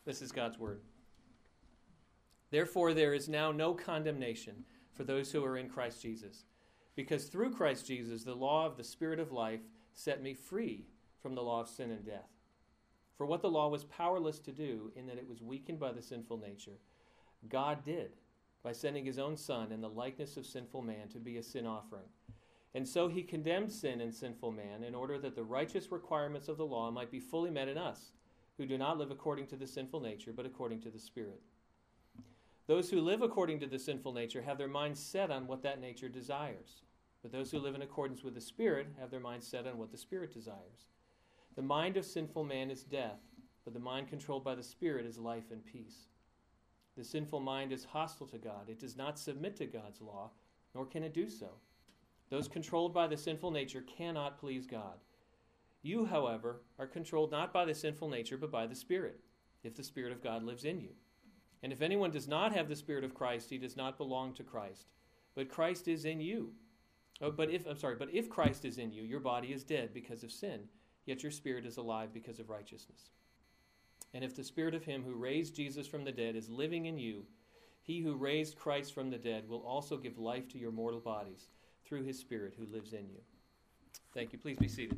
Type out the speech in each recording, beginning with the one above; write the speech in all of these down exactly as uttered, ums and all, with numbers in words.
This is God's word. Therefore, there is now no condemnation for those who are in Christ Jesus, because through Christ Jesus, the law of the Spirit of life set me free from the law of sin and death. For what the law was powerless to do, in that it was weakened by the sinful nature, God did by sending his own Son in the likeness of sinful man to be a sin offering. And so he condemned sin and sinful man in order that the righteous requirements of the law might be fully met in us, who do not live according to the sinful nature, but according to the Spirit. Those who live according to the sinful nature have their minds set on what that nature desires. But those who live in accordance with the Spirit have their minds set on what the Spirit desires. The mind of sinful man is death, but the mind controlled by the Spirit is life and peace. The sinful mind is hostile to God. It does not submit to God's law, nor can it do so. Those controlled by the sinful nature cannot please God. You, however, are controlled not by the sinful nature, but by the Spirit, if the Spirit of God lives in you. And if anyone does not have the Spirit of Christ, he does not belong to Christ. But Christ is in you. Oh, but if I'm sorry, but if Christ is in you, your body is dead because of sin, yet your spirit is alive because of righteousness. And if the Spirit of him who raised Jesus from the dead is living in you, he who raised Christ from the dead will also give life to your mortal bodies through his Spirit who lives in you. Thank you. Please be seated.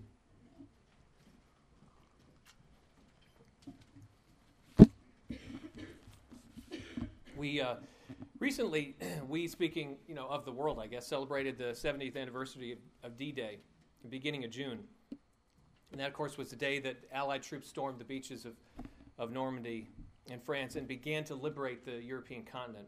We uh, recently, we speaking, you know, of the world, I guess, celebrated the seventieth anniversary of, of D-Day, the beginning of June. And that, of course, was the day that Allied troops stormed the beaches of, of Normandy in France and began to liberate the European continent.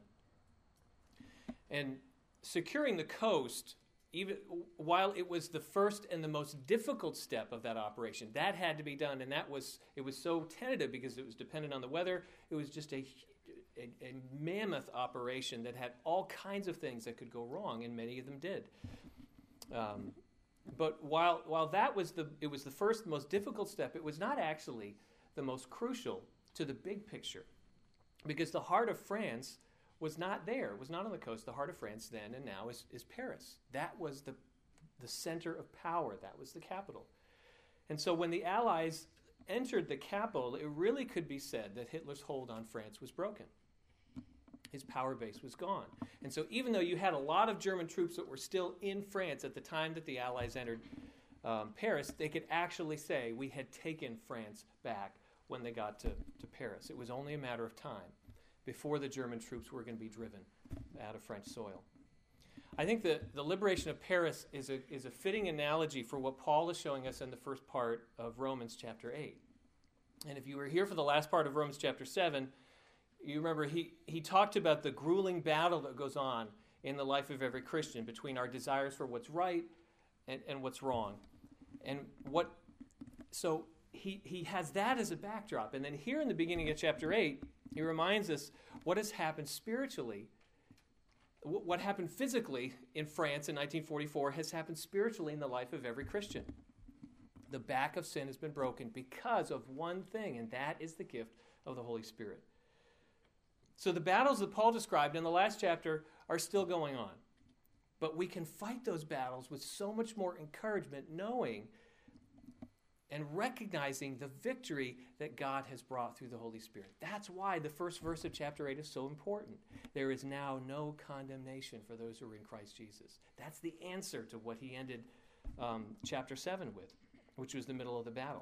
And securing the coast, even while it was the first and the most difficult step of that operation, that had to be done, and that was it was so tentative because it was dependent on the weather. It was just a A, a mammoth operation that had all kinds of things that could go wrong, and many of them did. Um, but while while that was the it was the first most difficult step, it was not actually the most crucial to the big picture, because the heart of France was not there. It was not on the coast. The heart of France then and now is, is Paris. That was the the center of power. That was the capital. And so when the Allies entered the capital, it really could be said that Hitler's hold on France was broken. His power base was gone. And so even though you had a lot of German troops that were still in France at the time that the Allies entered um, Paris, they could actually say we had taken France back when they got to, to Paris. It was only a matter of time before the German troops were going to be driven out of French soil. I think that the liberation of Paris is a, is a fitting analogy for what Paul is showing us in the first part of Romans chapter eight. And if you were here for the last part of Romans chapter seven, you remember he, he talked about the grueling battle that goes on in the life of every Christian between our desires for what's right and, and what's wrong. And what so he, he has that as a backdrop. And then here in the beginning of chapter eight, he reminds us what has happened spiritually. What happened physically in France in nineteen forty-four has happened spiritually in the life of every Christian. The back of sin has been broken because of one thing, and that is the gift of the Holy Spirit. So the battles that Paul described in the last chapter are still going on. But we can fight those battles with so much more encouragement, knowing and recognizing the victory that God has brought through the Holy Spirit. That's why the first verse of chapter eight is so important. There is now no condemnation for those who are in Christ Jesus. That's the answer to what he ended um, chapter seven with, which was the middle of the battle.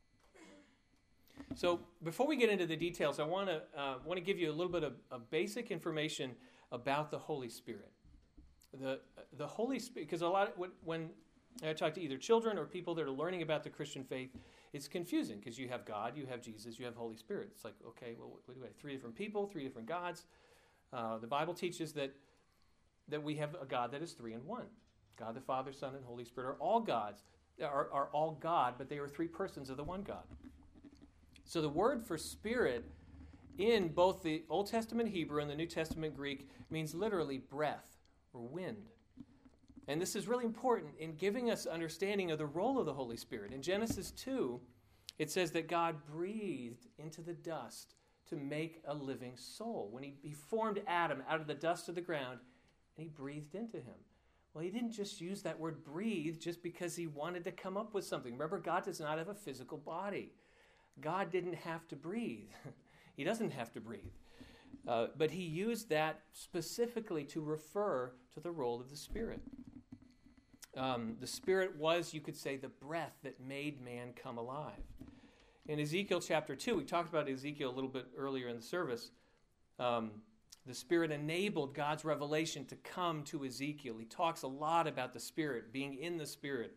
So before we get into the details, I want to uh, want to give you a little bit of, of basic information about the Holy Spirit. The the Holy Spirit, because a lot of, when I talk to either children or people that are learning about the Christian faith, it's confusing because you have God, you have Jesus, you have Holy Spirit. It's like, okay, well, what do we have? Three different people, three different gods. Uh, the Bible teaches that that we have a God that is three in one. God the Father, Son, and Holy Spirit are all gods, are, are all God, but they are three persons of the one God. So the word for spirit in both the Old Testament Hebrew and the New Testament Greek means literally breath or wind. And this is really important in giving us understanding of the role of the Holy Spirit. In Genesis two, it says that God breathed into the dust to make a living soul. When he, he formed Adam out of the dust of the ground, and he breathed into him. Well, he didn't just use that word breathe just because he wanted to come up with something. Remember, God does not have a physical body. God didn't have to breathe. He doesn't have to breathe. Uh, but he used that specifically to refer to the role of the Spirit. Um, the Spirit was, you could say, the breath that made man come alive. In Ezekiel chapter two, we talked about Ezekiel a little bit earlier in the service. Um, the Spirit enabled God's revelation to come to Ezekiel. He talks a lot about the Spirit, being in the Spirit.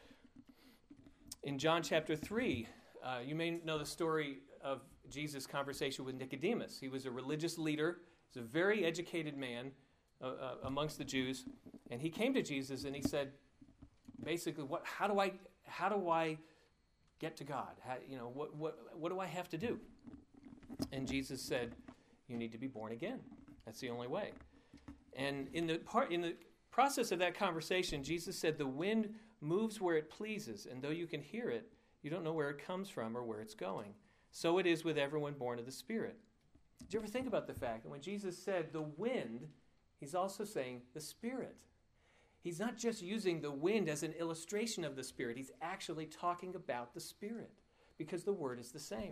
In John chapter three, uh, you may know the story of Jesus' conversation with Nicodemus. He was a religious leader. He's a very educated man uh, uh, amongst the Jews. And he came to Jesus and he said, basically, what? How do I? How do I get to God? How, you know, what? What? What do I have to do? And Jesus said, you need to be born again. That's the only way. And in the part, in the process of that conversation, Jesus said, the wind moves where it pleases, and though you can hear it, you don't know where it comes from or where it's going. So it is with everyone born of the Spirit. Did you ever think about the fact that when Jesus said the wind, he's also saying the Spirit? He's not just using the wind as an illustration of the Spirit. He's actually talking about the Spirit because the word is the same.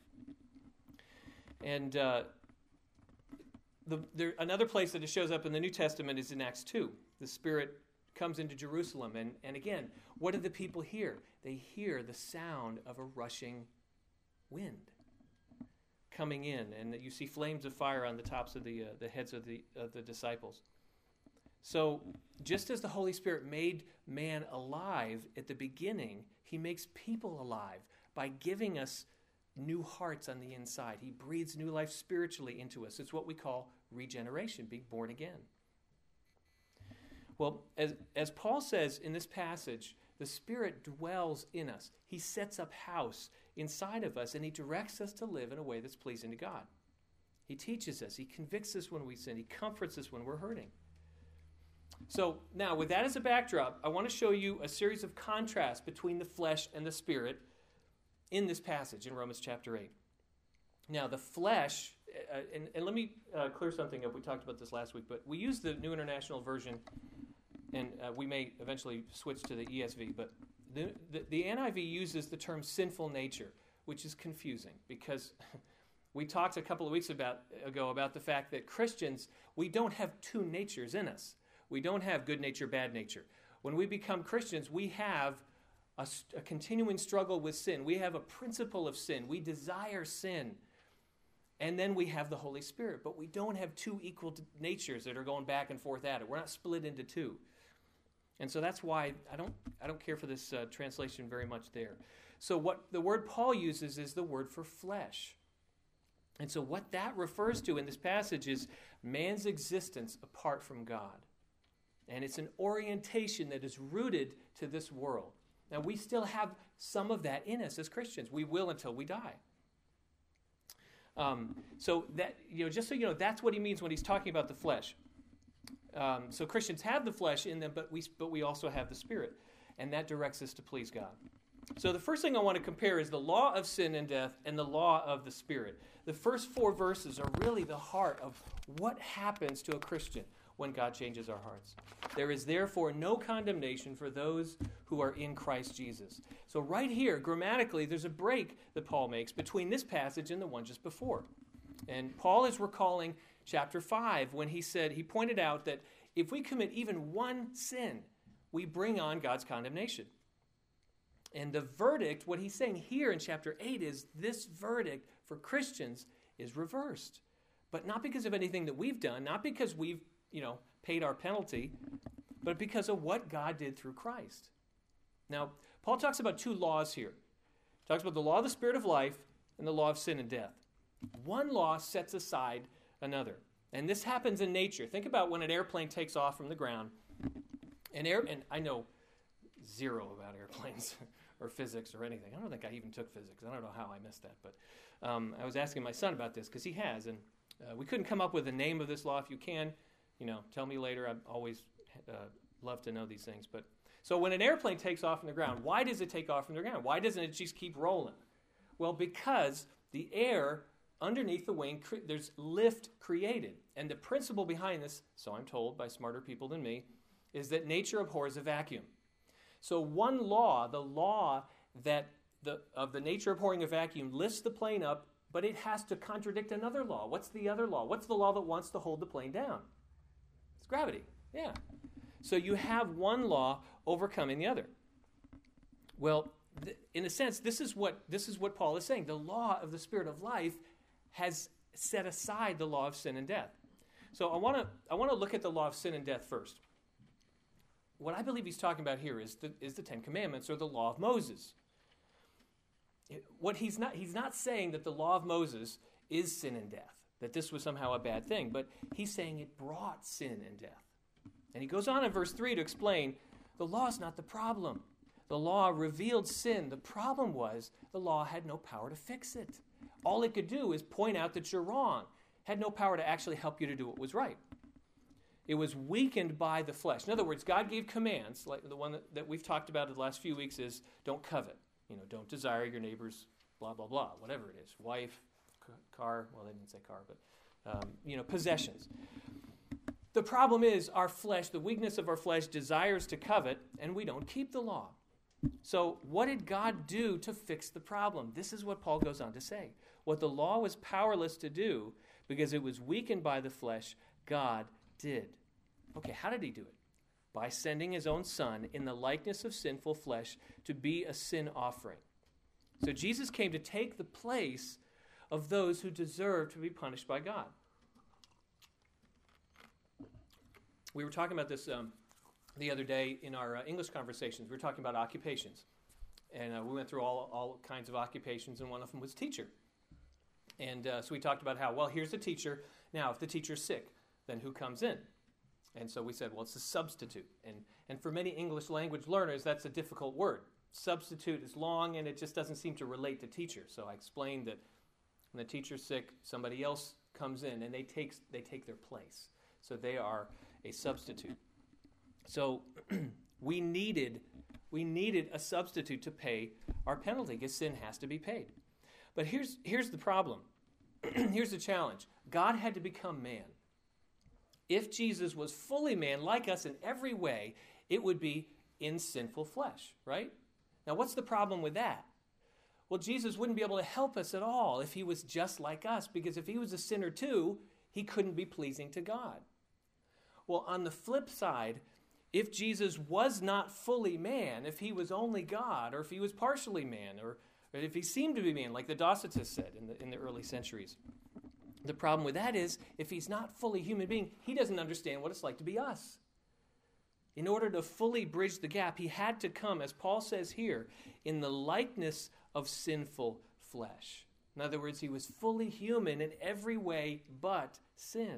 And uh, the, there, another place that it shows up in the New Testament is in Acts two. The Spirit comes into Jerusalem. And, and again, what do the people hear? They hear the sound of a rushing wind coming in. And you see flames of fire on the tops of the, uh, the heads of the, of the disciples. So just as the Holy Spirit made man alive at the beginning, he makes people alive by giving us new hearts on the inside. He breathes new life spiritually into us. It's what we call regeneration, being born again. Well, as, as Paul says in this passage, the Spirit dwells in us. He sets up house inside of us, and he directs us to live in a way that's pleasing to God. He teaches us. He convicts us when we sin. He comforts us when we're hurting. So now, with that as a backdrop, I want to show you a series of contrasts between the flesh and the Spirit in this passage in Romans chapter eight. Now, the flesh, uh, and, and let me uh, clear something up. We talked about this last week, but we use the New International Version, and uh, we may eventually switch to the E S V, but the, the, the N I V uses the term sinful nature, which is confusing because we talked a couple of weeks about, ago about the fact that Christians, we don't have two natures in us. We don't have good nature, bad nature. When we become Christians, we have a, a continuing struggle with sin. We have a principle of sin. We desire sin. And then we have the Holy Spirit. But we don't have two equal t- natures that are going back and forth at it. We're not split into two. And so that's why I don't I don't care for this uh, translation very much there. So what the word Paul uses is the word for flesh. And so what that refers to in this passage is man's existence apart from God. And it's an orientation that is rooted to this world. Now, we still have some of that in us as Christians. We will until we die. Um, so that, you know, just so you know, that's what he means when he's talking about the flesh. Um, so Christians have the flesh in them, but we but we also have the Spirit, and that directs us to please God. So the first thing I want to compare is the law of sin and death and the law of the Spirit. The first four verses are really the heart of what happens to a Christian when God changes our hearts. There is therefore no condemnation for those who are in Christ Jesus. So right here, grammatically, there's a break that Paul makes between this passage and the one just before. And Paul is recalling chapter five when he said, he pointed out that if we commit even one sin, we bring on God's condemnation. And the verdict, what he's saying here in chapter eight is this verdict for Christians is reversed. But not because of anything that we've done, not because we've you know, paid our penalty, but because of what God did through Christ. Now, Paul talks about two laws here. He talks about the law of the Spirit of life and the law of sin and death. One law sets aside another. And this happens in nature. Think about when an airplane takes off from the ground. An air, and I know zero about airplanes or physics or anything. I don't think I even took physics. I don't know how I missed that. But um, I was asking my son about this because he has. And uh, we couldn't come up with a name of this law. If you can, you know, tell me later. I always uh, love to know these things. But so when an airplane takes off from the ground, why does it take off from the ground? Why doesn't it just keep rolling? Well, because the air underneath the wing, cre- there's lift created. And the principle behind this, so I'm told by smarter people than me, is that nature abhors a vacuum. So one law, the law that the, of the nature abhorring a vacuum, lifts the plane up but it has to contradict another law. What's the other law? What's the law that wants to hold the plane down? It's gravity. Yeah. So you have one law overcoming the other. Well, th- in a sense, this is what this is what Paul is saying. The law of the Spirit of life has set aside the law of sin and death. So I want to I want to look at the law of sin and death first. What I believe he's talking about here is the is the Ten Commandments, or the law of Moses. What he's not he's not saying that the law of Moses is sin and death, that this was somehow a bad thing, but he's saying it brought sin and death. And he goes on in verse three to explain the law is not the problem. The law revealed sin. The problem was the law had no power to fix it. All it could do is point out that you're wrong. Had no power to actually help you to do what was right. It was weakened by the flesh. In other words, God gave commands, like the one that, that we've talked about in the last few weeks is don't covet. You know, don't desire your neighbor's blah, blah, blah, whatever it is. Wife, c- car, well, they didn't say car, but, um, you know, possessions. The problem is our flesh, the weakness of our flesh desires to covet, and we don't keep the law. So what did God do to fix the problem? This is what Paul goes on to say. What the law was powerless to do, because it was weakened by the flesh, God did. Okay, how did he do it? By sending his own son in the likeness of sinful flesh to be a sin offering. So Jesus came to take the place of those who deserve to be punished by God. We were talking about this um, the other day in our uh, English conversations. We were talking about occupations. And uh, we went through all, all kinds of occupations, and one of them was teacher. And uh, so we talked about how, well, here's the teacher. Now, if the teacher's sick, then who comes in? And so we said, well, it's a substitute. And and for many English language learners, that's a difficult word. Substitute is long, and it just doesn't seem to relate to teacher. So I explained that when the teacher's sick, somebody else comes in, and they take, they take their place. So they are a substitute. So we needed we needed a substitute to pay our penalty, because sin has to be paid. But here's here's the problem. Here's the challenge. God had to become man. If Jesus was fully man, like us in every way, it would be in sinful flesh, right? Now, what's the problem with that? Well, Jesus wouldn't be able to help us at all if he was just like us, because if he was a sinner too, he couldn't be pleasing to God. Well, on the flip side, if Jesus was not fully man, if he was only God, or if he was partially man, or, or if he seemed to be man, like the Docetists said in the, in the early centuries, the problem with that is, if he's not fully human being, he doesn't understand what it's like to be us. In order to fully bridge the gap, he had to come, as Paul says here, in the likeness of sinful flesh. In other words, he was fully human in every way but sin.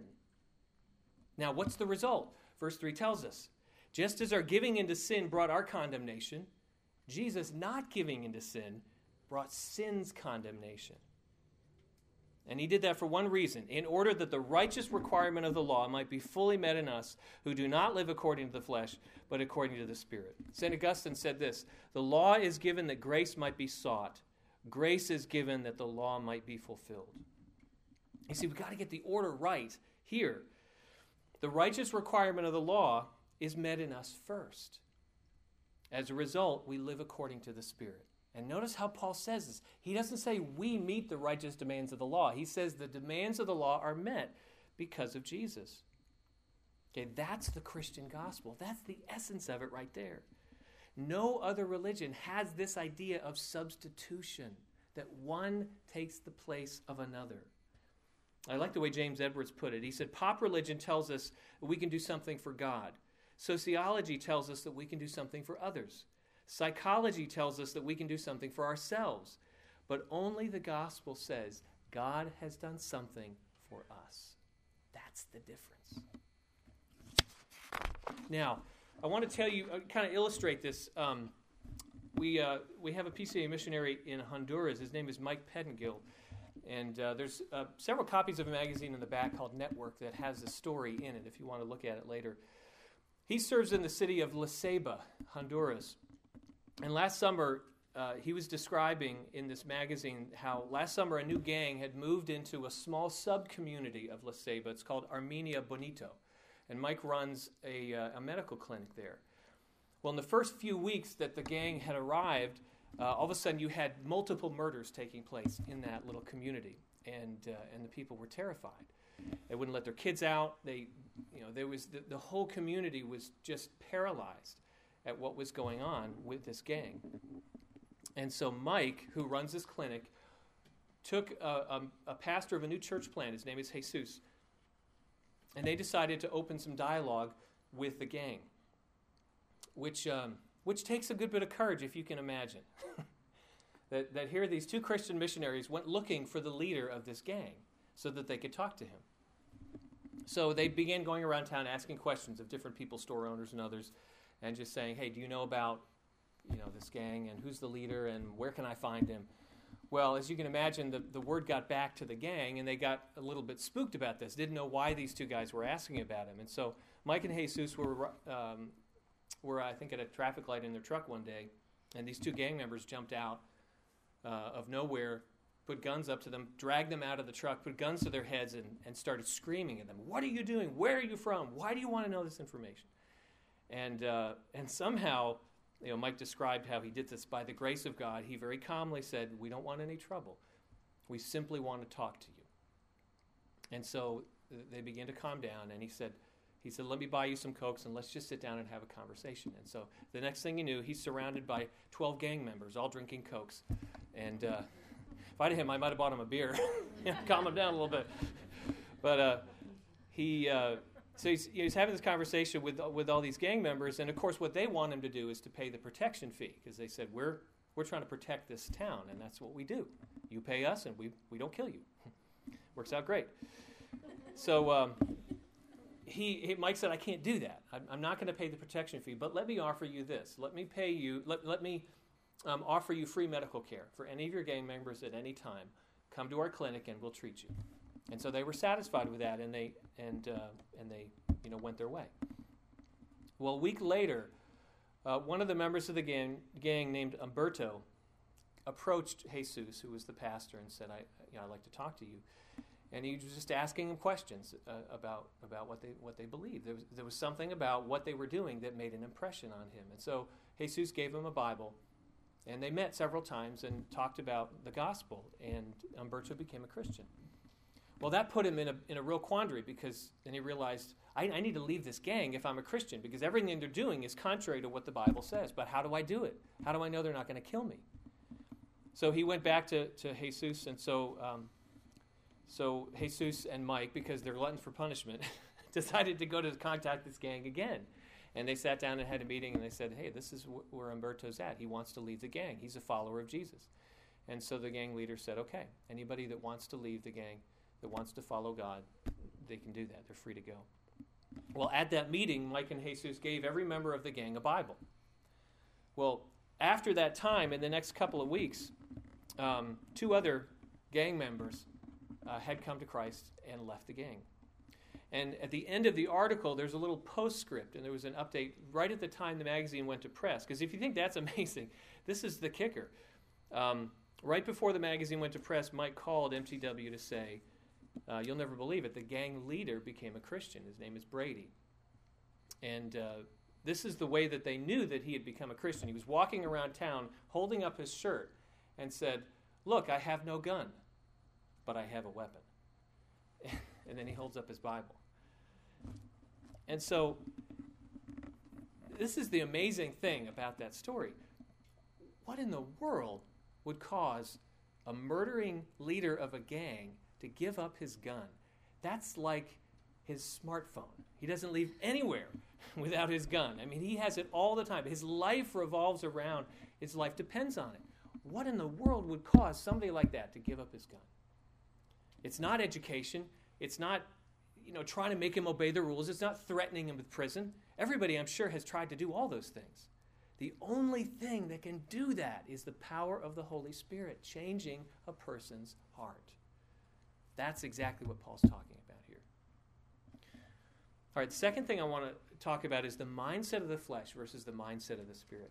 Now, what's the result? Verse three tells us, just as our giving into sin brought our condemnation, Jesus not giving into sin brought sin's condemnation. And he did that for one reason, in order that the righteous requirement of the law might be fully met in us who do not live according to the flesh, but according to the Spirit. Saint Augustine said this, the law is given that grace might be sought. Grace is given that the law might be fulfilled. You see, we've got to get the order right here. The righteous requirement of the law is met in us first. As a result, we live according to the Spirit. And notice how Paul says this. He doesn't say we meet the righteous demands of the law. He says the demands of the law are met because of Jesus. Okay, that's the Christian gospel. That's the essence of it right there. No other religion has this idea of substitution, that one takes the place of another. I like the way James Edwards put it. He said, pop religion tells us that we can do something for God. Sociology tells us that we can do something for others. Psychology tells us that we can do something for ourselves, but only the gospel says God has done something for us. That's the difference. Now, I want to tell you, uh, kind of illustrate this. Um, we uh, we have a P C A missionary in Honduras. His name is Mike Pettengill, and uh, there's uh, several copies of a magazine in the back called Network that has a story in it, if you want to look at it later. He serves in the city of La Ceiba, Honduras. And last summer, uh, he was describing in this magazine how last summer a new gang had moved into a small sub-community of La Ceiba. It's called Armenia Bonito. And Mike runs a, uh, a medical clinic there. Well, in the first few weeks that the gang had arrived, uh, all of a sudden you had multiple murders taking place in that little community, and uh, and the people were terrified. They wouldn't let their kids out. They, you know, there was the, the whole community was just paralyzed at what was going on with this gang. And so Mike, who runs this clinic, took a, a, a pastor of a new church plant. His name is Jesus. And they decided to open some dialogue with the gang, which um, which takes a good bit of courage, if you can imagine. that, that here these two Christian missionaries went looking for the leader of this gang so that they could talk to him. So they began going around town asking questions of different people, store owners and others, and just saying, hey, do you know about you know this gang, and who's the leader, and where can I find him? Well, as you can imagine, the, the word got back to the gang, and they got a little bit spooked about this, didn't know why these two guys were asking about him. And so Mike and Jesus were, um, were I think, at a traffic light in their truck one day, and these two gang members jumped out uh, of nowhere, put guns up to them, dragged them out of the truck, put guns to their heads, and, and started screaming at them. What are you doing? Where are you from? Why do you want to know this information? And uh, and somehow, you know, Mike described how he did this by the grace of God. He very calmly said, we don't want any trouble. We simply want to talk to you. And so uh, they began to calm down, and he said, he said, let me buy you some Cokes, and let's just sit down and have a conversation. And so the next thing you knew, he's surrounded by twelve gang members, all drinking Cokes. And uh, if I'd him, I might have bought him a beer, calm him down a little bit. But uh, he... Uh, So he's, he's having this conversation with with all these gang members, and of course what they want him to do is to pay the protection fee, because they said, we're we're trying to protect this town, and that's what we do. You pay us, and we, we don't kill you. Works out great. So um, he, he Mike said, I can't do that. I'm, I'm not going to pay the protection fee, but let me offer you this. Let me pay you, let, let me um, offer you free medical care for any of your gang members at any time. Come to our clinic, and we'll treat you. And so they were satisfied with that, and they and uh, and they you know went their way. Well, a week later, uh, one of the members of the gang, gang named Umberto approached Jesus, who was the pastor, and said, "I you know I'd like to talk to you." And he was just asking him questions uh, about about what they what they believed. There was there was something about what they were doing that made an impression on him, and so Jesus gave him a Bible, and they met several times and talked about the gospel. And Umberto became a Christian. Well, that put him in a in a real quandary, because then he realized, I, I need to leave this gang if I'm a Christian, because everything they're doing is contrary to what the Bible says. But how do I do it? How do I know they're not going to kill me? So he went back to, to Jesus, and so um, so Jesus and Mike, because they're gluttons for punishment, decided to go to contact this gang again. And they sat down and had a meeting, and they said, hey, this is wh- where Umberto's at. He wants to leave the gang. He's a follower of Jesus. And so the gang leader said, okay, anybody that wants to leave the gang, that wants to follow God, they can do that. They're free to go. Well, at that meeting, Mike and Jesus gave every member of the gang a Bible. Well, after that time, in the next couple of weeks, um, two other gang members uh, had come to Christ and left the gang. And at the end of the article, there's a little postscript, and there was an update right at the time the magazine went to press. Because if you think that's amazing, this is the kicker. Um, right before the magazine went to press, Mike called M T W to say, Uh, you'll never believe it, the gang leader became a Christian. His name is Brady. And uh, this is the way that they knew that he had become a Christian. He was walking around town holding up his shirt and said, look, I have no gun, but I have a weapon. And then he holds up his Bible. And so this is the amazing thing about that story. What in the world would cause a murdering leader of a gang to give up his gun? That's like his smartphone. He doesn't leave anywhere without his gun. I mean, he has it all the time. His life revolves around, his life depends on it. What in the world would cause somebody like that to give up his gun? It's not education. It's not, you know, trying to make him obey the rules. It's not threatening him with prison. Everybody, I'm sure, has tried to do all those things. The only thing that can do that is the power of the Holy Spirit changing a person's heart. That's exactly what Paul's talking about here. All right, the second thing I want to talk about is the mindset of the flesh versus the mindset of the Spirit.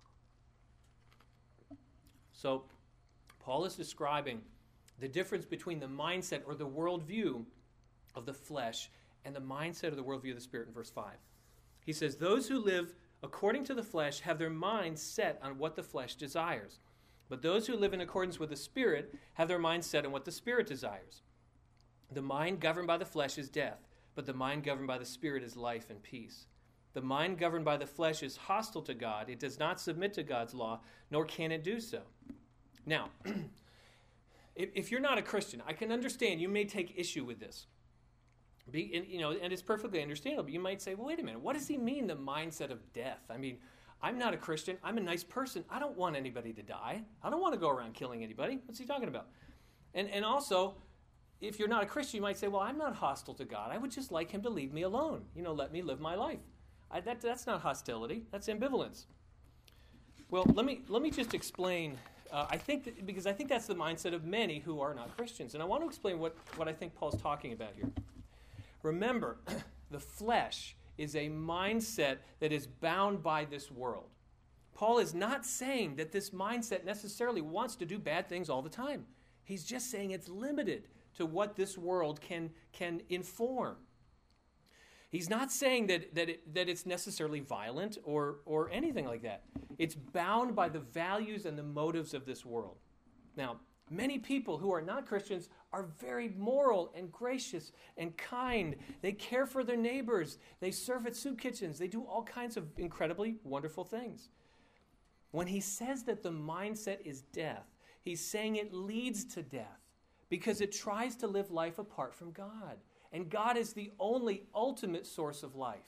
So, Paul is describing the difference between the mindset or the worldview of the flesh and the mindset of the worldview of the Spirit in verse five. He says, those who live according to the flesh, have their minds set on what the flesh desires. But those who live in accordance with the Spirit have their minds set on what the Spirit desires. The mind governed by the flesh is death, but the mind governed by the Spirit is life and peace. The mind governed by the flesh is hostile to God. It does not submit to God's law, nor can it do so. Now, if, if you're not a Christian, I can understand you may take issue with this. Be, and, you know, and it's perfectly understandable. You might say, well, wait a minute, what does he mean, the mindset of death? I mean, I'm not a Christian. I'm a nice person. I don't want anybody to die. I don't want to go around killing anybody. What's he talking about? And and also, if you're not a Christian, you might say, well, I'm not hostile to God. I would just like him to leave me alone. You know, let me live my life. I, that, that's not hostility. That's ambivalence. Well, let me let me just explain. Uh, I think that, because I think that's the mindset of many who are not Christians. And I want to explain what, what I think Paul's talking about here. Remember, the flesh is a mindset that is bound by this world. Paul is not saying that this mindset necessarily wants to do bad things all the time. He's just saying it's limited to what this world can, can inform. He's not saying that, that, it, that it's necessarily violent or, or anything like that. It's bound by the values and the motives of this world. Now, many people who are not Christians are very moral and gracious and kind. They care for their neighbors. They serve at soup kitchens. They do all kinds of incredibly wonderful things. When he says that the mindset is death, he's saying it leads to death because it tries to live life apart from God. And God is the only ultimate source of life.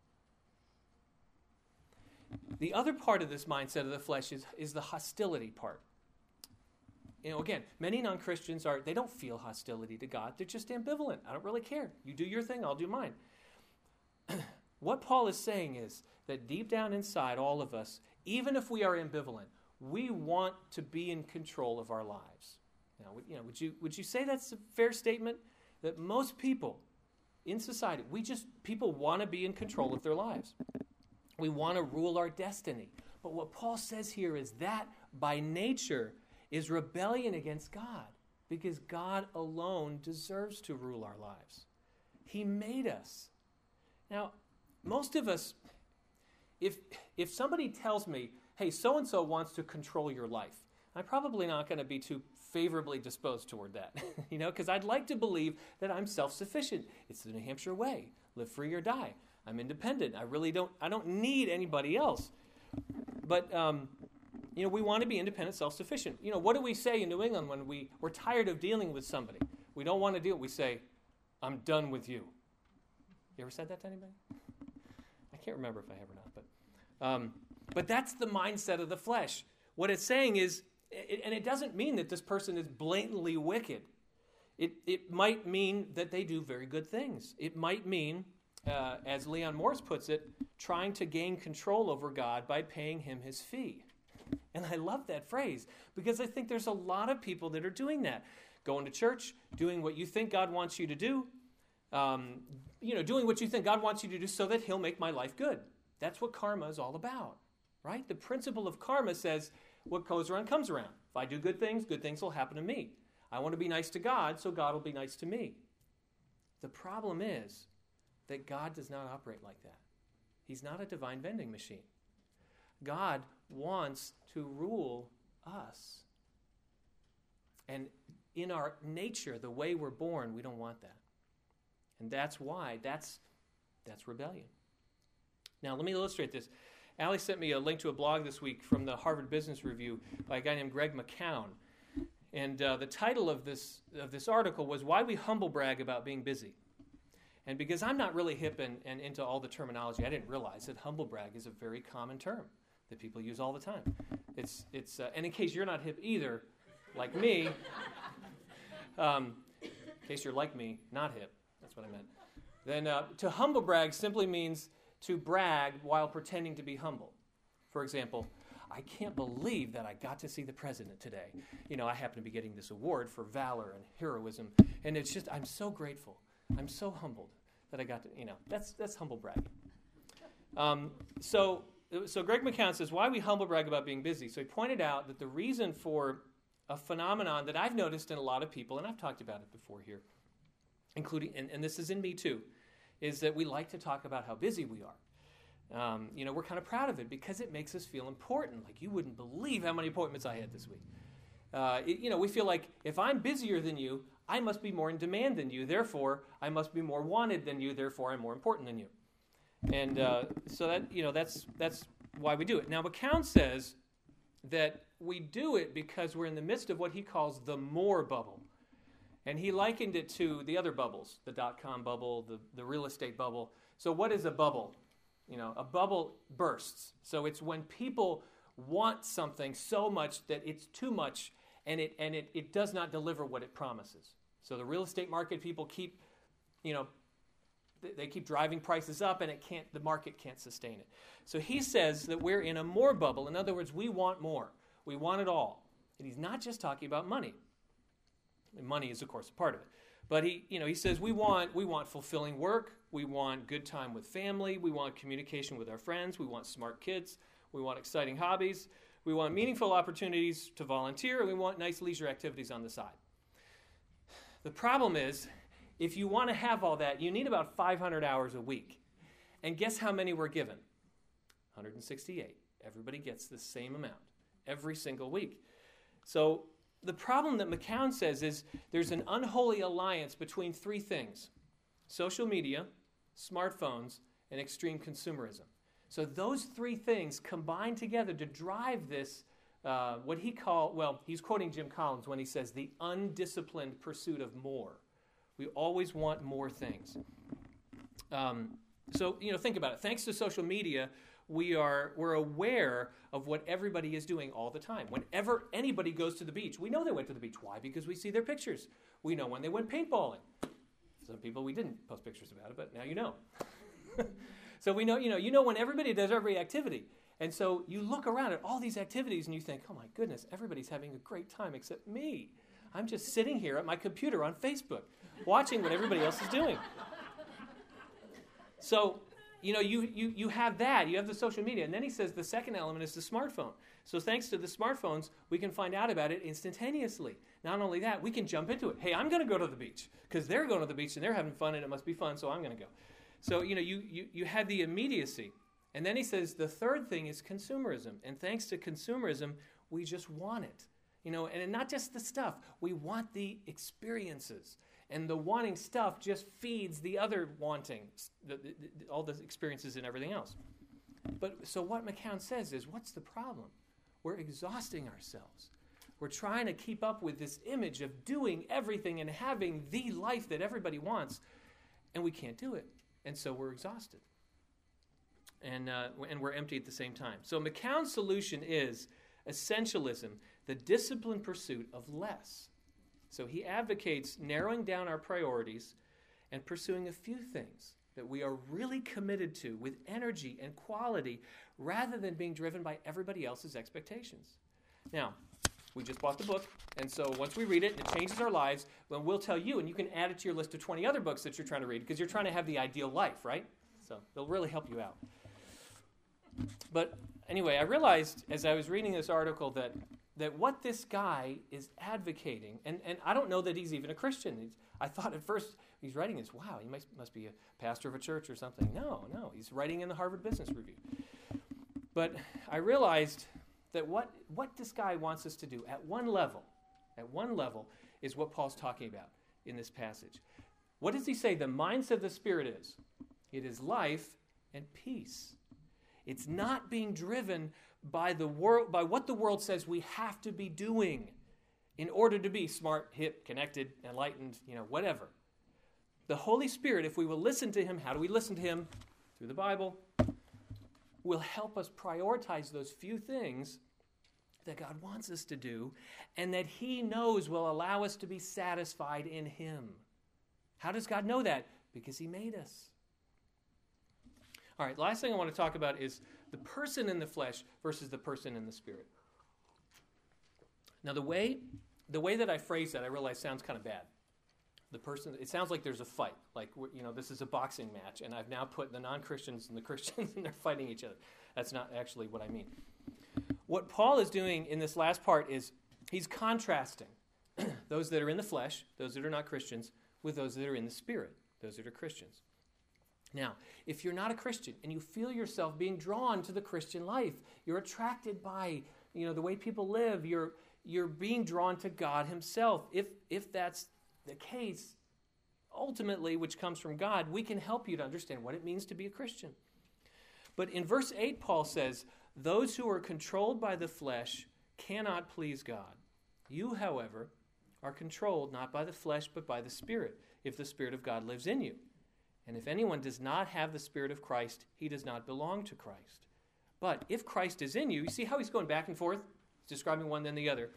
The other part of this mindset of the flesh is, is the hostility part. You know, again, many non-Christians are, they don't feel hostility to God. They're just ambivalent. I don't really care. You do your thing, I'll do mine. What Paul is saying is that deep down inside all of us, even if we are ambivalent, we want to be in control of our lives. Now, you know, would you would you say that's a fair statement? That most people in society, we just, people want to be in control of their lives. We want to rule our destiny. But what Paul says here is that by nature is rebellion against God, because God alone deserves to rule our lives. He made us. Now, most of us, if if somebody tells me, hey, so-and-so wants to control your life, I'm probably not going to be too favorably disposed toward that, you know, because I'd like to believe that I'm self-sufficient. It's the New Hampshire way. Live free or die. I'm independent. I really don't, I don't need anybody else. But, um, you know, we want to be independent, self-sufficient. You know, what do we say in New England when we, we're tired of dealing with somebody? We don't want to deal. We say, I'm done with you. You ever said that to anybody? I can't remember if I have or not. But, um, but that's the mindset of the flesh. What it's saying is, it, and it doesn't mean that this person is blatantly wicked. It, it might mean that they do very good things. It might mean, uh, as Leon Morris puts it, trying to gain control over God by paying him his fee. And I love that phrase because I think there's a lot of people that are doing that. Going to church, doing what you think God wants you to do, um, you know, doing what you think God wants you to do so that he'll make my life good. That's what karma is all about, right? The principle of karma says what goes around comes around. If I do good things, good things will happen to me. I want to be nice to God, so God will be nice to me. The problem is that God does not operate like that. He's not a divine vending machine. God wants to rule us. And in our nature, the way we're born, we don't want that. And that's why, that's, that's rebellion. Now, let me illustrate this. Allie sent me a link to a blog this week from the Harvard Business Review by a guy named Greg McKeown. And uh, the title of this of this article was Why We Humble Brag About Being Busy. And because I'm not really hip and, and into all the terminology, I didn't realize that humble brag is a very common term that people use all the time. It's it's uh, and in case you're not hip either, like me, um, in case you're like me, not hip, that's what I meant, then uh, to humble brag simply means to brag while pretending to be humble. For example, I can't believe that I got to see the president today. You know, I happen to be getting this award for valor and heroism, and it's just, I'm so grateful. I'm so humbled that I got to, you know, that's that's humble bragging. Um, so, so Greg McKeown says, why we humble brag about being busy? So he pointed out that the reason for a phenomenon that I've noticed in a lot of people, and I've talked about it before here, including, and, and this is in me too, is that we like to talk about how busy we are. Um, you know, we're kind of proud of it because it makes us feel important. Like, you wouldn't believe how many appointments I had this week. Uh, it, you know, we feel like if I'm busier than you, I must be more in demand than you. Therefore, I must be more wanted than you. Therefore, I'm more important than you. And uh, so that, you know, that's that's why we do it. Now, McCown says that we do it because we're in the midst of what he calls the more bubble. And he likened it to the other bubbles, the dot-com bubble, the, the real estate bubble. So what is a bubble? You know, a bubble bursts. So it's when people want something so much that it's too much, and it and it, it does not deliver what it promises. So the real estate market, people keep, you know, they, they keep driving prices up, and it can't. The market can't sustain it. So he says that we're in a more bubble. In other words, we want more. We want it all. And he's not just talking about money. And money is, of course, a part of it. But he, you know, he says we want we want fulfilling work. We want good time with family. We want communication with our friends. We want smart kids. We want exciting hobbies. We want meaningful opportunities to volunteer. And we want nice leisure activities on the side. The problem is, if you want to have all that, you need about five hundred hours a week. And guess how many we're given? one hundred sixty-eight. Everybody gets the same amount every single week. So the problem that McCown says is there's an unholy alliance between three things: social media, smartphones, and extreme consumerism. So those three things combine together to drive this, uh, what he called, well, he's quoting Jim Collins when he says the undisciplined pursuit of more. We always want more things. Um, so, you know, think about it. Thanks to social media, we are, we're aware of what everybody is doing all the time. Whenever anybody goes to the beach, we know they went to the beach. Why? Because we see their pictures. We know when they went paintballing. Some people we didn't post pictures about it, but now you know. So we know, you know, you know when everybody does every activity. And so you look around at all these activities and you think, oh my goodness, everybody's having a great time except me. I'm just sitting here at my computer on Facebook, watching what everybody else is doing. So, you know, you, you, you have that. You have the social media. And then he says the second element is the smartphone. So thanks to the smartphones, we can find out about it instantaneously. Not only that, we can jump into it. Hey, I'm going to go to the beach because they're going to the beach and they're having fun and it must be fun, so I'm going to go. So, you know, you, you, you have the immediacy. And then he says the third thing is consumerism. And thanks to consumerism, we just want it. You know, and not just the stuff. We want the experiences. And the wanting stuff just feeds the other wanting, the, the, the, all the experiences and everything else. But so what McCown says is, what's the problem? We're exhausting ourselves. We're trying to keep up with this image of doing everything and having the life that everybody wants, and we can't do it. And so we're exhausted. And, uh, and we're empty at the same time. So McCown's solution is essentialism, the disciplined pursuit of less. So he advocates narrowing down our priorities and pursuing a few things that we are really committed to with energy and quality rather than being driven by everybody else's expectations. Now, we just bought the book, and so once we read it and it changes our lives, well, we'll tell you, and you can add it to your list of twenty other books that you're trying to read because you're trying to have the ideal life, right? So they'll really help you out. But anyway, I realized as I was reading this article that that what this guy is advocating, and, and I don't know that he's even a Christian. He's, I thought at first he's writing this, wow, he must, must be a pastor of a church or something. No, no, he's writing in the Harvard Business Review. But I realized that what, what this guy wants us to do at one level, at one level, is what Paul's talking about in this passage. What does he say the mindset of the Spirit is? It is life and peace. It's not being driven by the world, by what the world says we have to be doing in order to be smart, hip, connected, enlightened, you know, whatever. The Holy Spirit, if we will listen to him, how do we listen to him? Through the Bible, will help us prioritize those few things that God wants us to do and that he knows will allow us to be satisfied in him. How does God know that? Because he made us. All right, last thing I want to talk about is the person in the flesh versus the person in the spirit. Now, the way the way that I phrase that, I realize sounds kind of bad. The person, it sounds like there's a fight, like, you know, this is a boxing match, and I've now put the non-Christians and the Christians, and they're fighting each other. That's not actually what I mean. What Paul is doing in this last part is he's contrasting those that are in the flesh, those that are not Christians, with those that are in the spirit, those that are Christians. Now, if you're not a Christian and you feel yourself being drawn to the Christian life, you're attracted by, you know, the way people live, you're you're being drawn to God himself. If if that's the case, ultimately, which comes from God, we can help you to understand what it means to be a Christian. But in verse eight, Paul says, those who are controlled by the flesh cannot please God. You, however, are controlled not by the flesh, but by the Spirit, if the Spirit of God lives in you. And if anyone does not have the Spirit of Christ, he does not belong to Christ. But if Christ is in you, you see how he's going back and forth? He's describing one then the other.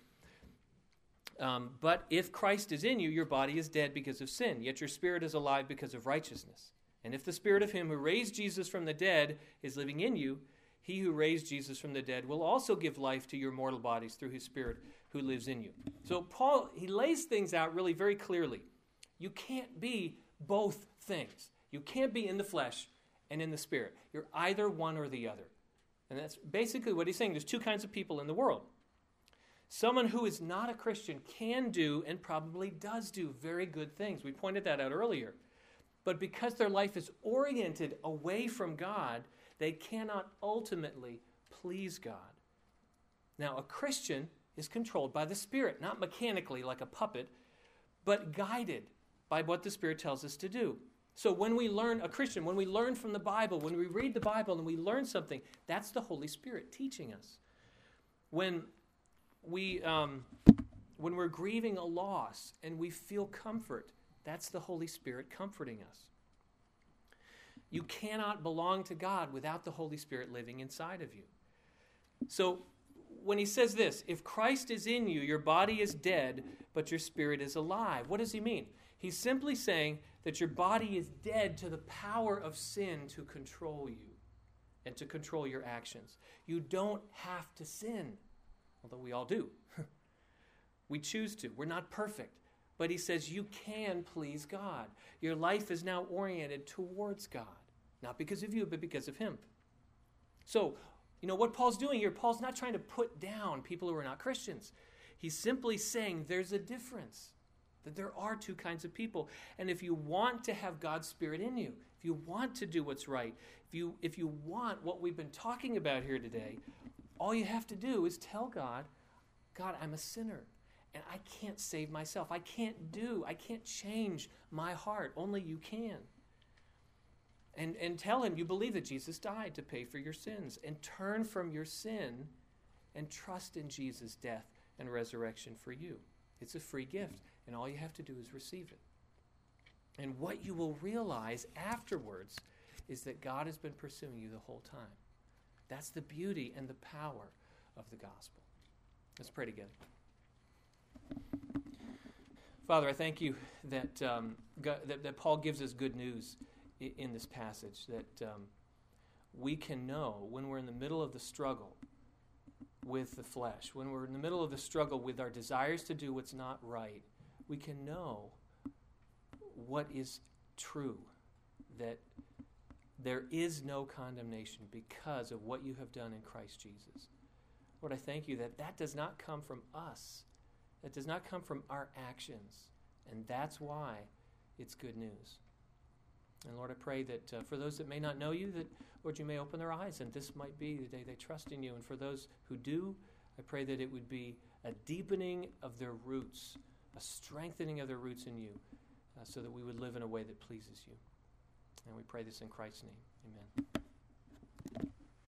Um, but if Christ is in you, your body is dead because of sin, yet your spirit is alive because of righteousness. And if the Spirit of him who raised Jesus from the dead is living in you, he who raised Jesus from the dead will also give life to your mortal bodies through his Spirit who lives in you. So Paul, he lays things out really very clearly. You can't be both things. You can't be in the flesh and in the Spirit. You're either one or the other. And that's basically what he's saying. There's two kinds of people in the world. Someone who is not a Christian can do and probably does do very good things. We pointed that out earlier. But because their life is oriented away from God, they cannot ultimately please God. Now, a Christian is controlled by the Spirit, not mechanically like a puppet, but guided by what the Spirit tells us to do. So when we learn, a Christian, when we learn from the Bible, when we read the Bible and we learn something, that's the Holy Spirit teaching us. When we, um, when we're grieving a loss and we feel comfort, that's the Holy Spirit comforting us. You cannot belong to God without the Holy Spirit living inside of you. So when he says this, if Christ is in you, your body is dead, but your spirit is alive. What does he mean? He's simply saying that your body is dead to the power of sin to control you and to control your actions. You don't have to sin, although we all do. We choose to. We're not perfect. But he says you can please God. Your life is now oriented towards God. Not because of you, but because of him. So, you know, what Paul's doing here, Paul's not trying to put down people who are not Christians. He's simply saying there's a difference. That there are two kinds of people. And if you want to have God's Spirit in you, if you want to do what's right, if you, if you want what we've been talking about here today, all you have to do is tell God, God, I'm a sinner. And I can't save myself. I can't do, I can't change my heart. Only you can. And, and tell him you believe that Jesus died to pay for your sins. And turn from your sin and trust in Jesus' death and resurrection for you. It's a free gift. And all you have to do is receive it. And what you will realize afterwards is that God has been pursuing you the whole time. That's the beauty and the power of the gospel. Let's pray together. Father, I thank you that, um, God, that, that Paul gives us good news in, in this passage, that um, we can know when we're in the middle of the struggle with the flesh, when we're in the middle of the struggle with our desires to do what's not right, we can know what is true, that there is no condemnation because of what you have done in Christ Jesus. Lord, I thank you that that does not come from us. That does not come from our actions. And that's why it's good news. And Lord, I pray that uh, for those that may not know you, that, Lord, you may open their eyes and this might be the day they trust in you. And for those who do, I pray that it would be a deepening of their roots, a strengthening of their roots in you, uh, so that we would live in a way that pleases you. And we pray this in Christ's name. Amen.